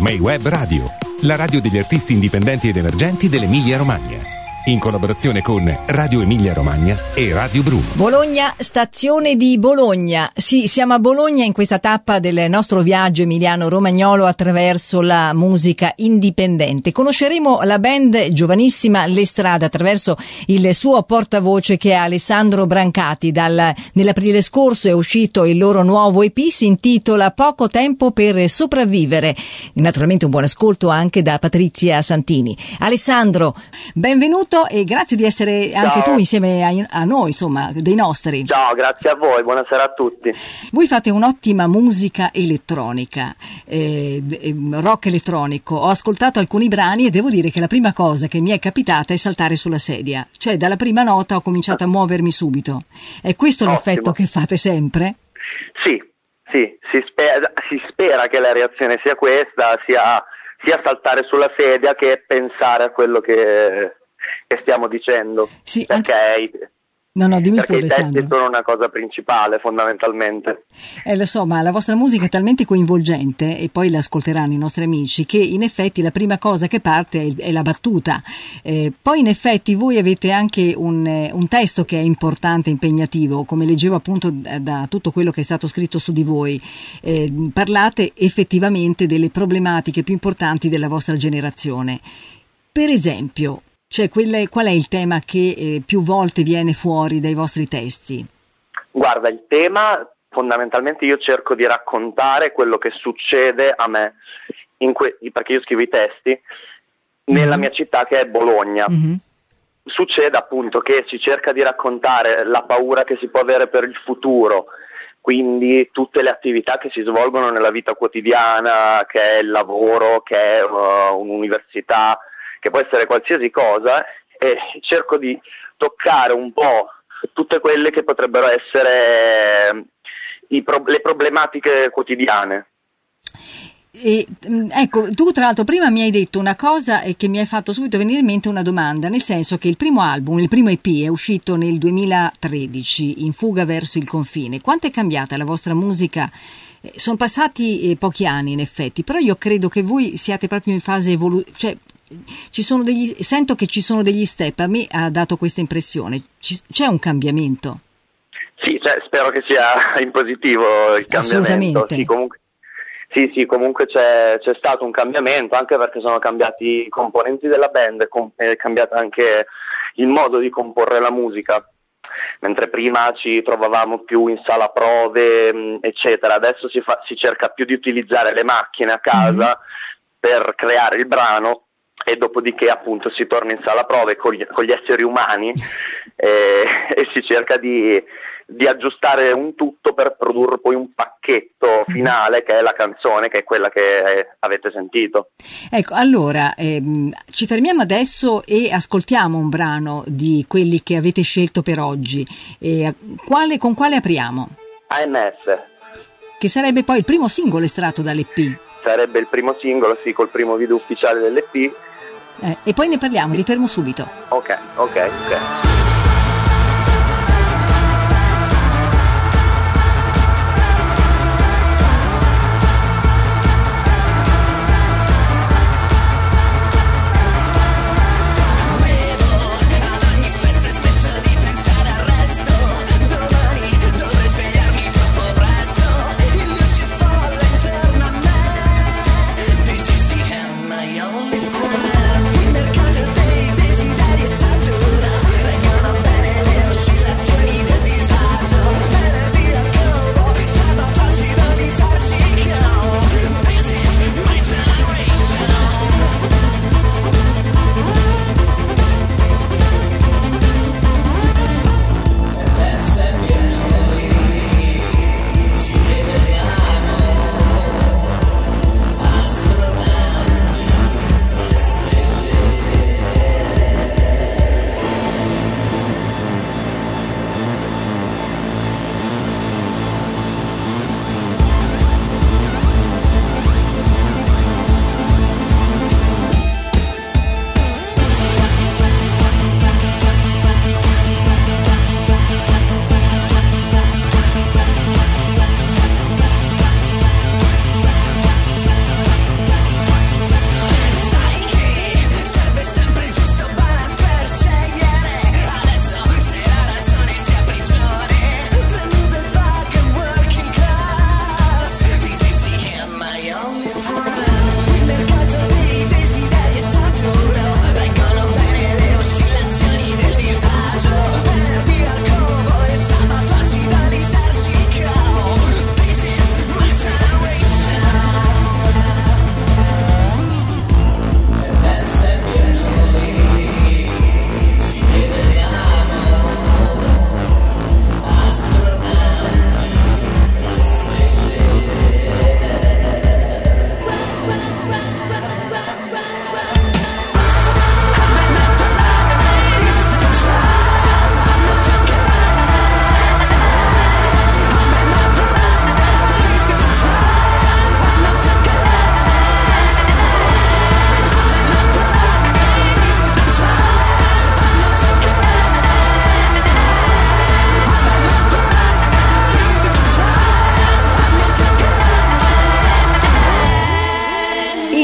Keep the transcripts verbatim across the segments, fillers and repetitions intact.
May Web Radio, la radio degli artisti indipendenti ed emergenti dell'Emilia Romagna. In collaborazione con Radio Emilia Romagna e Radio Bruno. Bologna, stazione di Bologna. Sì, siamo a Bologna in questa tappa del nostro viaggio emiliano-romagnolo attraverso la musica indipendente. Conosceremo la band giovanissima Le Strade attraverso il suo portavoce, che è Alessandro Brancati. Dal, nell'aprile scorso è uscito il loro nuovo E P, si intitola Poco tempo per sopravvivere. Naturalmente un buon ascolto anche da Patrizia Santini. Alessandro, benvenuto. E grazie di essere anche Ciao. tu insieme a, a noi, insomma, dei nostri. Ciao, grazie a voi, buonasera a tutti. Voi fate un'ottima musica elettronica, eh, rock elettronico. Ho ascoltato alcuni brani e devo dire che la prima cosa che mi è capitata è saltare sulla sedia. Cioè, dalla prima nota ho cominciato a muovermi subito. È questo Ottimo. L'effetto che fate sempre? Sì, sì, si spera, si spera che la reazione sia questa, sia, sia saltare sulla sedia che pensare a quello che... che stiamo dicendo, Sì, perché, anche... no, no, dimmi perché pure, i testi Sandro. sono una cosa principale fondamentalmente. Eh, lo so, ma la vostra musica è talmente coinvolgente, e poi l'ascolteranno i nostri amici, che in effetti la prima cosa che parte è, è la battuta. Eh, poi in effetti voi avete anche un, eh, un testo che è importante, impegnativo, come leggevo appunto da, da tutto quello che è stato scritto su di voi. Eh, parlate effettivamente delle problematiche più importanti della vostra generazione. Per esempio, cioè, quelle, qual è il tema che eh, più volte viene fuori dai vostri testi? Guarda, il tema fondamentalmente io cerco di raccontare quello che succede a me, in que- perché io scrivo i testi, nella Mm-hmm. mia città che è Bologna. Mm-hmm. Succede appunto che si cerca di raccontare la paura che si può avere per il futuro, quindi tutte le attività che si svolgono nella vita quotidiana, che è il lavoro, che è uh, un'università, che può essere qualsiasi cosa, e cerco di toccare un po' tutte quelle che potrebbero essere i pro- le problematiche quotidiane. E, ecco, tu tra l'altro prima mi hai detto una cosa e che mi hai fatto subito venire in mente una domanda, nel senso che il primo album, il primo E P è uscito nel duemilatredici, In fuga verso il confine. Quanto è cambiata la vostra musica? Eh, sono passati eh, pochi anni in effetti, però io credo che voi siate proprio in fase evolutiva, cioè ci sono degli, sento che ci sono degli step, a me ha dato questa impressione, ci, c'è un cambiamento? Sì, cioè, spero che sia in positivo il cambiamento. Assolutamente. Sì, comunque, sì, sì, comunque c'è, c'è stato un cambiamento, anche perché sono cambiati i componenti della band, è cambiato anche il modo di comporre la musica. Mentre prima ci trovavamo più in sala prove, eccetera, adesso si, fa, si cerca più di utilizzare le macchine a casa mm-hmm. per creare il brano, e dopodiché appunto si torna in sala prove con gli, con gli esseri umani e, e si cerca di, di aggiustare un tutto per produrre poi un pacchetto finale che è la canzone, che è quella che avete sentito. Ecco, allora ehm, ci fermiamo adesso e ascoltiamo un brano di quelli che avete scelto per oggi. E quale, con quale apriamo? A M F. Che sarebbe poi il primo singolo estratto dall'E P. Sarebbe il primo singolo, sì, col primo video ufficiale dell'E P. Eh, e poi ne parliamo, ti fermo subito. Ok, ok, ok. Il mercato dei desideri satura, regala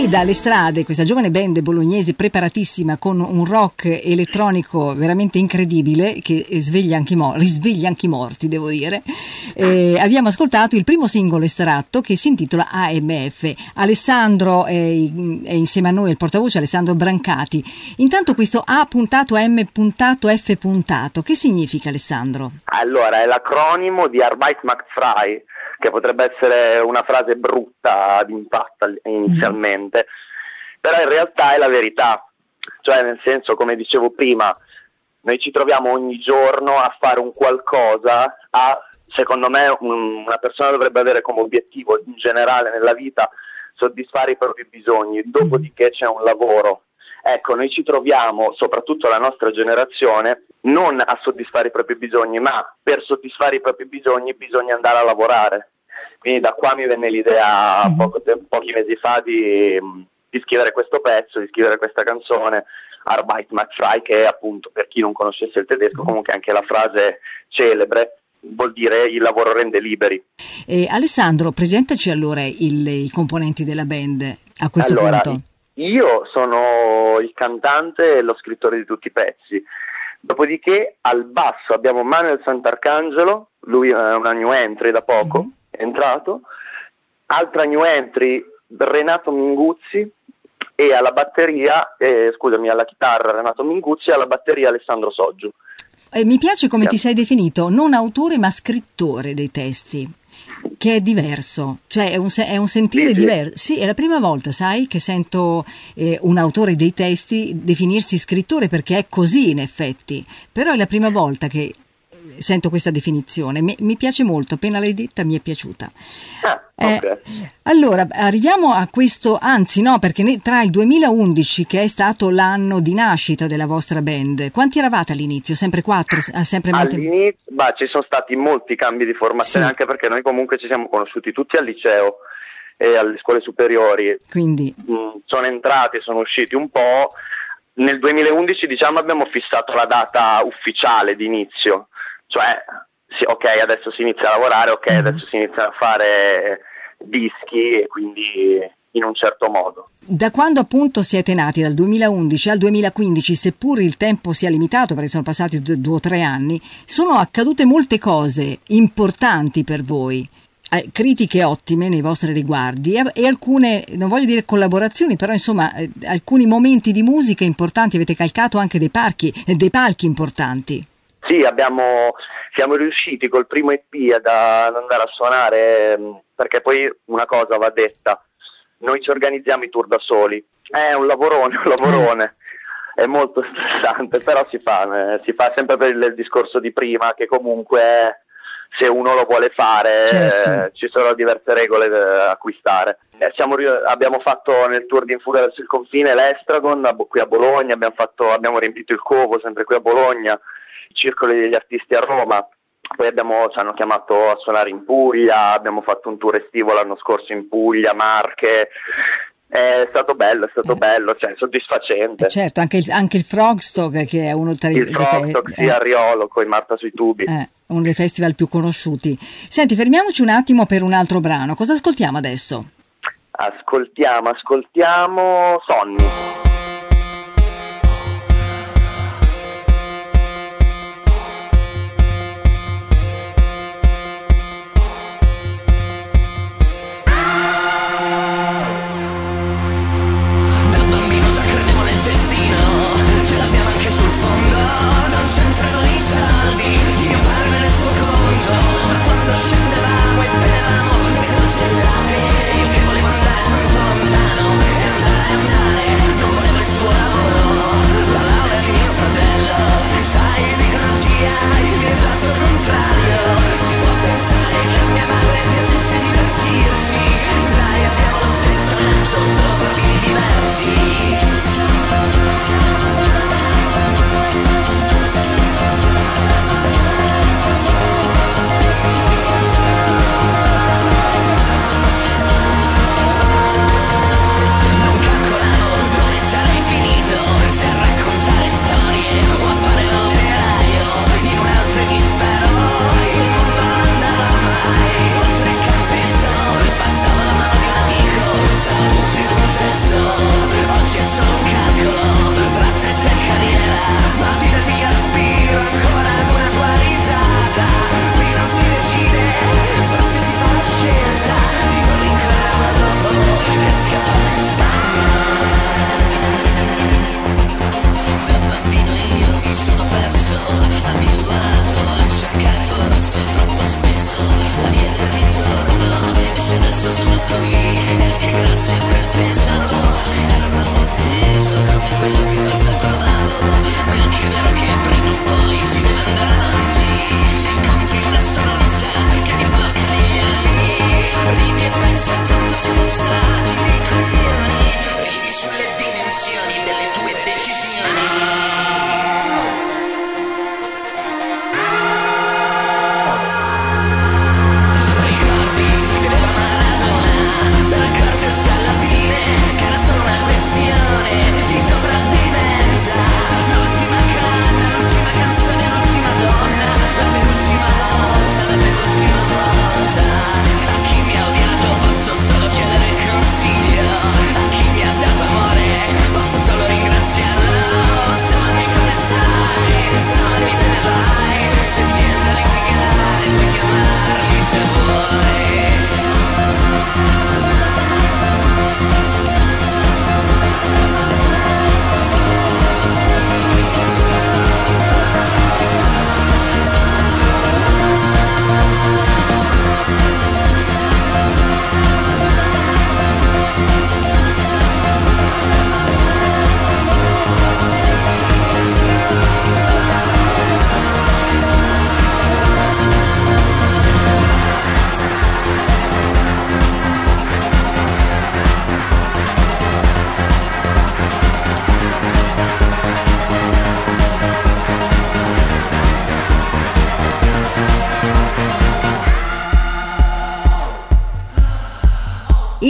dalle strade questa giovane band bolognese preparatissima con un rock elettronico veramente incredibile che sveglia anche i morti, risveglia anche i morti, devo dire. Eh, abbiamo ascoltato il primo singolo estratto che si intitola A M F. Alessandro è, è insieme a noi, il portavoce Alessandro Brancati. Intanto questo A puntato M puntato F puntato, che significa, Alessandro? Allora, è l'acronimo di Arbeit macht frei, che potrebbe essere una frase brutta d'impatto inizialmente, mm. però in realtà è la verità, cioè nel senso, come dicevo prima, noi ci troviamo ogni giorno a fare un qualcosa, a, secondo me un, una persona dovrebbe avere come obiettivo in generale nella vita soddisfare i propri bisogni, dopodiché c'è un lavoro. Ecco, noi ci troviamo, soprattutto la nostra generazione, non a soddisfare i propri bisogni, ma per soddisfare i propri bisogni bisogna andare a lavorare. Quindi da qua mi venne l'idea mm-hmm. poco tempo, pochi mesi fa di, di scrivere questo pezzo, di scrivere questa canzone, Arbeit macht frei, che è appunto, per chi non conoscesse il tedesco, comunque anche la frase celebre, vuol dire il lavoro rende liberi. Eh, Alessandro, presentaci allora il, i componenti della band a questo allora, punto. Io sono il cantante e lo scrittore di tutti i pezzi. Dopodiché al basso abbiamo Manuel Sant'Arcangelo, lui è una new entry da poco, sì. È entrato. Altra new entry, Renato Minguzzi, e alla batteria, eh, scusami, alla chitarra Renato Minguzzi e alla batteria Alessandro Soggio. Eh, mi piace come sì. ti sei definito, non autore ma scrittore dei testi, che è diverso, cioè è un, è un sentire sì, sì. diverso. Sì, è la prima volta, sai, che sento eh, un autore dei testi definirsi scrittore, perché è così in effetti, però è la prima volta che sento questa definizione. Mi, mi piace molto, appena l'hai detta mi è piaciuta. Ah, okay. eh, allora, arriviamo a questo, anzi no, perché ne, tra il duemilaundici, che è stato l'anno di nascita della vostra band, quanti eravate all'inizio? Sempre quattro? Sempre all'inizio, bah, ci sono stati molti cambi di formazione, sì. Anche perché noi comunque ci siamo conosciuti tutti al liceo e alle scuole superiori. Quindi mm, sono entrati, sono usciti un po'. Nel duemilaundici, diciamo, abbiamo fissato la data ufficiale di inizio. Cioè, sì, ok, adesso si inizia a lavorare, ok, uh-huh. adesso si inizia a fare dischi, e quindi in un certo modo. Da quando appunto siete nati, dal duemilaundici al duemilaquindici, seppur il tempo sia limitato, perché sono passati due, due o tre anni, sono accadute molte cose importanti per voi. Eh, critiche ottime nei vostri riguardi e, e alcune, non voglio dire collaborazioni, però insomma eh, alcuni momenti di musica importanti, avete calcato anche dei parchi, eh, dei palchi importanti. Sì, abbiamo, siamo riusciti col primo E P ad, ad andare a suonare, perché poi una cosa va detta, noi ci organizziamo i tour da soli, è un lavorone, un lavorone, è molto stressante, però si fa, eh, si fa sempre per il discorso di prima, che comunque se uno lo vuole fare, certo. eh, ci sono diverse regole da acquistare. Eh, siamo, abbiamo fatto nel tour di In fuga verso il confine l'Estragon a, qui a Bologna, abbiamo, fatto, abbiamo riempito il Covo sempre qui a Bologna, i circoli degli artisti a Roma, poi abbiamo, ci hanno chiamato a suonare in Puglia, abbiamo fatto un tour estivo l'anno scorso in Puglia, Marche. È stato bello, è stato eh. bello, cioè soddisfacente. Eh certo, anche il, anche il Frogstock, che è uno tra i... Il Frogstock, sì, eh. a Riolo, con Marta sui tubi. Eh, uno dei festival più conosciuti. Senti, fermiamoci un attimo per un altro brano. Cosa ascoltiamo adesso? Ascoltiamo, ascoltiamo Sonni. Io che volevo andare tanto lontano e andare, andare, non volevo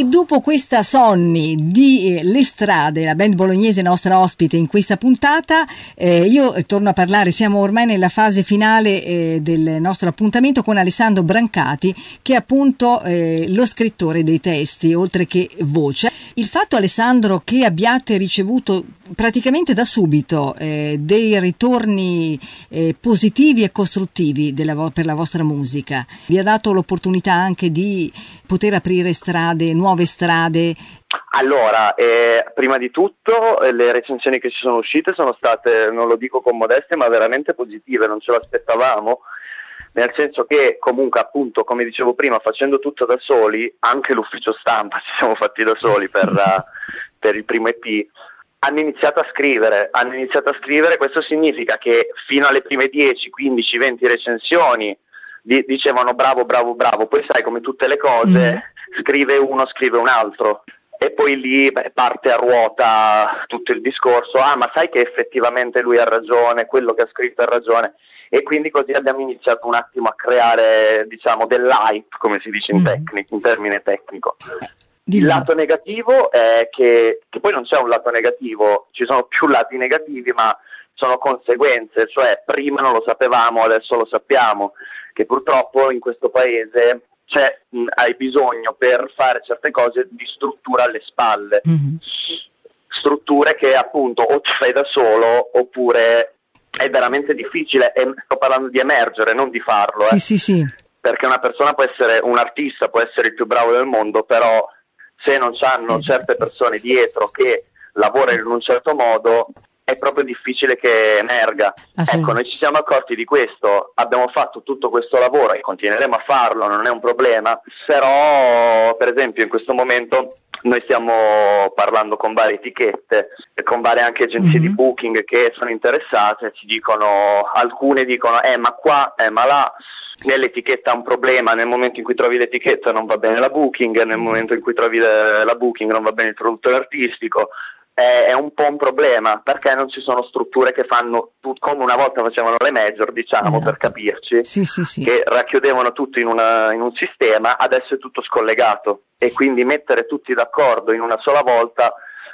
dopo questa Sonny di eh, Le Strade, la band bolognese nostra ospite in questa puntata, eh, io eh, torno a parlare, siamo ormai nella fase finale eh, del nostro appuntamento con Alessandro Brancati, che è appunto eh, lo scrittore dei testi, oltre che voce. Il fatto, Alessandro, che abbiate ricevuto praticamente da subito eh, dei ritorni eh, positivi e costruttivi della vo- per la vostra musica, vi ha dato l'opportunità anche di poter aprire strade, nuove strade? Allora, eh, prima di tutto eh, le recensioni che ci sono uscite sono state, non lo dico con modestia, ma veramente positive, non ce l'aspettavamo, nel senso che comunque, appunto, come dicevo prima, facendo tutto da soli, anche l'ufficio stampa ci siamo fatti da soli per, uh, per il primo E P, hanno iniziato a scrivere, hanno iniziato a scrivere, questo significa che fino alle prime dieci, quindici, venti recensioni di, dicevano bravo, bravo, bravo, poi sai, come tutte le cose, mm. scrive uno, scrive un altro, e poi lì beh, parte a ruota tutto il discorso, ah ma sai che effettivamente lui ha ragione, quello che ha scritto ha ragione, e quindi così abbiamo iniziato un attimo a creare, diciamo, dell'hype, come si dice in, tecnico, in termine tecnico. Il lato negativo è che, che poi non c'è un lato negativo, ci sono più lati negativi, ma sono conseguenze, cioè prima non lo sapevamo, adesso lo sappiamo, che purtroppo in questo paese c'è, mh, hai bisogno per fare certe cose di struttura alle spalle, mm-hmm. strutture che appunto o ci fai da solo oppure è veramente difficile, e sto parlando di emergere, non di farlo, sì, eh. sì, sì. Perché una persona può essere un artista, può essere il più bravo del mondo, però se non c'hanno esatto. certe persone dietro che lavorano in un certo modo, è proprio difficile che emerga. Ecco, noi ci siamo accorti di questo, abbiamo fatto tutto questo lavoro e continueremo a farlo, non è un problema, però per esempio in questo momento noi stiamo parlando con varie etichette e con varie anche agenzie mm-hmm. di booking che sono interessate, ci dicono, alcune dicono eh ma qua, eh ma là, nell'etichetta ha un problema, nel momento in cui trovi l'etichetta non va bene la booking, nel momento in cui trovi la booking non va bene il produttore artistico, è, è un po' un problema perché non ci sono strutture che fanno tut- come una volta facevano le major, diciamo, esatto. per capirci, sì, sì, sì. che racchiudevano tutto in, una, in un sistema, adesso è tutto scollegato e quindi mettere tutti d'accordo in una sola volta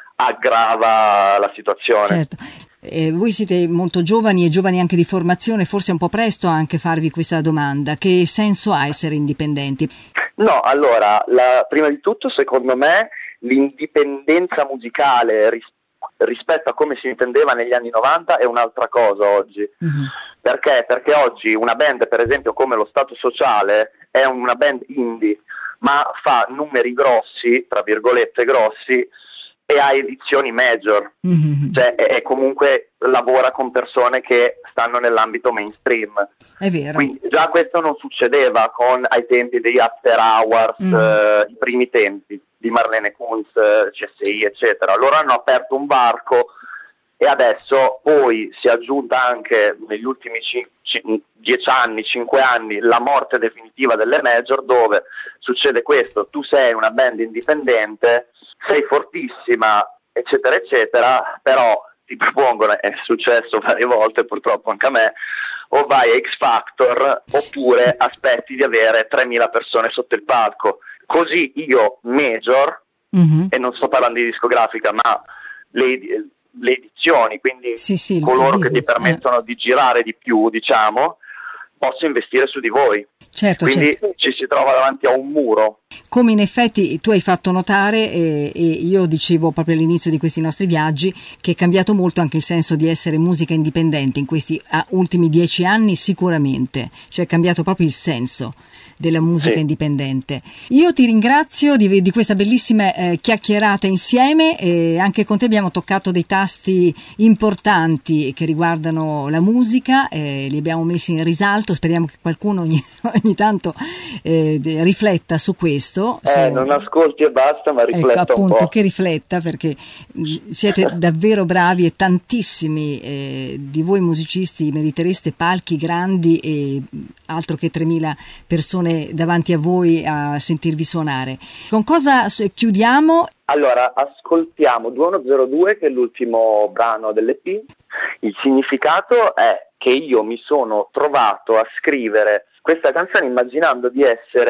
aggrava la situazione. Certo. Eh, voi siete molto giovani e giovani anche di formazione, forse è un po' presto anche farvi questa domanda. Che senso ha essere indipendenti? No, allora, la, prima di tutto, secondo me, l'indipendenza musicale ris- rispetto a come si intendeva negli anni novanta è un'altra cosa oggi. Mm-hmm. Perché? Perché oggi una band, per esempio, come lo Stato Sociale, è una band indie, ma fa numeri grossi, tra virgolette grossi, e ha edizioni major, mm-hmm. cioè è, è comunque lavora con persone che stanno nell'ambito mainstream. È vero. Quindi già questo non succedeva con ai tempi degli After Hours, mm. eh, i primi tempi di Marlene Kunz, C S I, eccetera. Loro hanno aperto un varco e adesso poi si è aggiunta anche negli ultimi c- c- dieci anni, cinque anni, la morte definitiva delle major, dove succede questo: tu sei una band indipendente, sei fortissima, eccetera, eccetera, però ti propongono, è successo varie volte purtroppo anche a me, o vai a X Factor oppure aspetti di avere tremila persone sotto il palco. Così io major, mm-hmm. e non sto parlando di discografica, ma le, le edizioni, quindi sì, sì, coloro che ti permettono eh. di girare di più, diciamo, posso investire su di voi. Certo, quindi certo. ci si trova davanti a un muro. Come in effetti tu hai fatto notare, eh, e io dicevo proprio all'inizio di questi nostri viaggi, che è cambiato molto anche il senso di essere musica indipendente in questi ah, ultimi dieci anni sicuramente, cioè è cambiato proprio il senso della musica sì. indipendente. Io ti ringrazio di, di questa bellissima eh, chiacchierata insieme, e anche con te abbiamo toccato dei tasti importanti che riguardano la musica, eh, li abbiamo messi in risalto, speriamo che qualcuno ogni, ogni tanto eh, rifletta su questo. Eh, su... non ascolti e basta, ma rifletta ecco, appunto, un po'. Che rifletta, perché mh, siete davvero bravi e tantissimi eh, di voi musicisti meritereste palchi grandi e altro che tremila persone davanti a voi a sentirvi suonare. Con cosa chiudiamo? Allora, ascoltiamo duemiladue, che è l'ultimo brano dell'E P. Il significato è che io mi sono trovato a scrivere questa canzone immaginando di essere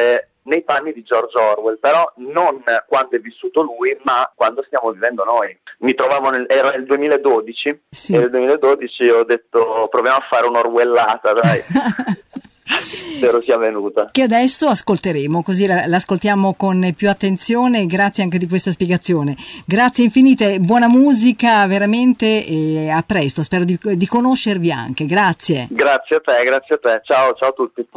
nei panni di George Orwell, però non quando è vissuto lui, ma quando stiamo vivendo noi. Mi trovavo nel, era nel duemiladodici, sì. e nel duemiladodici ho detto proviamo a fare un'orwellata, dai. Spero sia venuta. Che adesso ascolteremo, così l'ascoltiamo con più attenzione. Grazie anche di questa spiegazione. Grazie infinite, buona musica veramente e a presto. Spero di, di conoscervi anche. Grazie. Grazie a te, grazie a te. Ciao, ciao a tutti.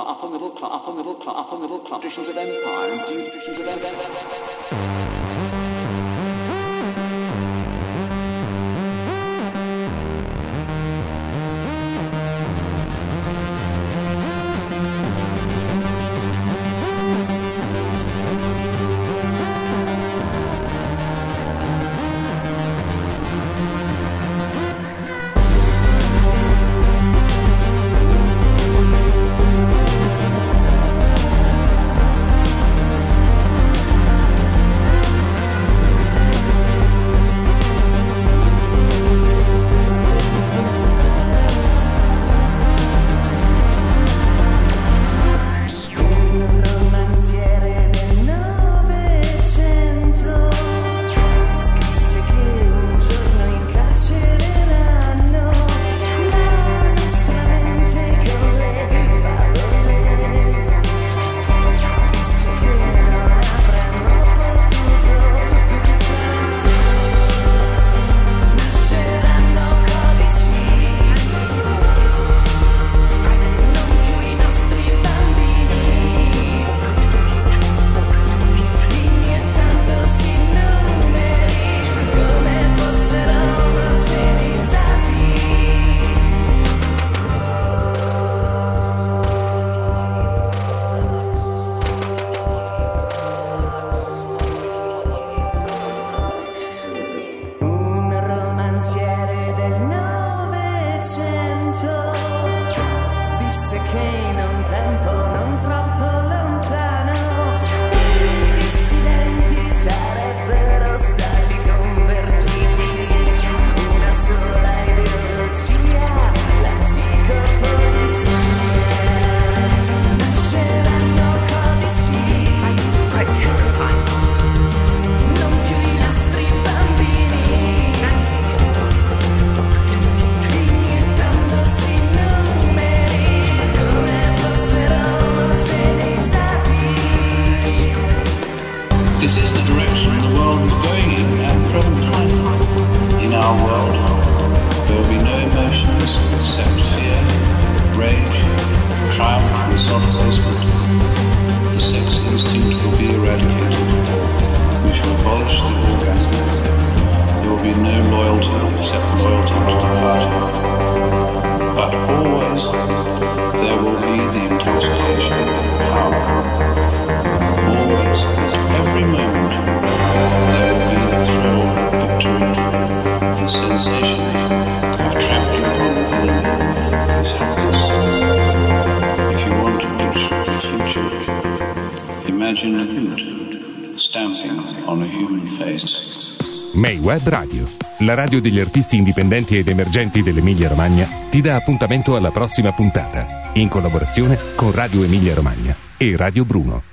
Imagine a boot stamping on a human face. May Web Radio, la radio degli artisti indipendenti ed emergenti dell'Emilia Romagna, ti dà appuntamento alla prossima puntata, in collaborazione con Radio Emilia Romagna e Radio Bruno.